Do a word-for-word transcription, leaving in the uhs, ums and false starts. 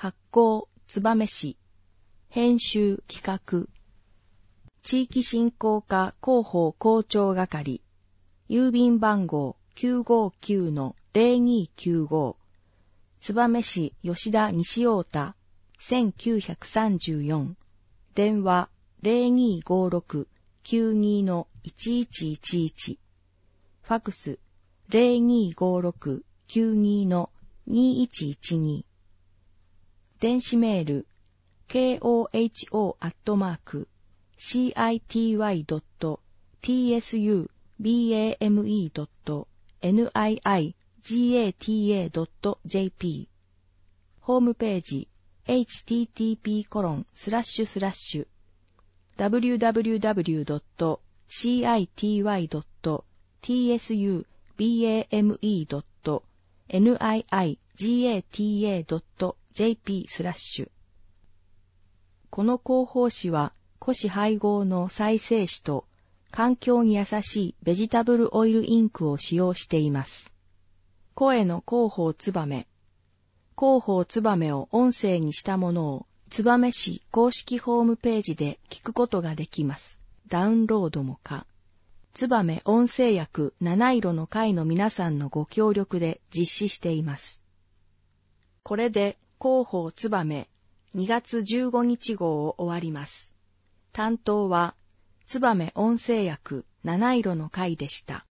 発行、燕市。編集、企画。地域振興課広報広聴係。郵便番号 きゅうごきゅうのゼロにきゅうご。燕市吉田西太田せんきゅうひゃくさんじゅうよん。電話 ゼロにごろくきゅうにのいちいちいちいち。ファクス ゼロにごろくきゅうにのにいちいちに。電子メール ケーオーエイチオー アットマーク シーアイティーワイ ドット ティーエスユービーエーエムイー ドット ニーアイジーエーティーエー ドット ジェーピー。ホームページ エイチティーティーピーコロンスラッシュスラッシュ ダブリューダブリューダブリュー ドット シーアイティーワイ ドット ティーエスユービーエーエムイー ドット ニーアイジーエーティーエー ドット ジェーピー スラッシュ。この広報誌は古紙配合の再生紙と環境に優しいベジタブルオイルインクを使用しています。声の広報つばめ。広報つばめを音声にしたものを燕市公式ホームページで聞くことができます。ダウンロードも可。つばめ音声訳七色の会の皆さんのご協力で実施しています。これで広報つばめにがつじゅうごにち号を終わります。担当はつばめ音声訳七色の会でした。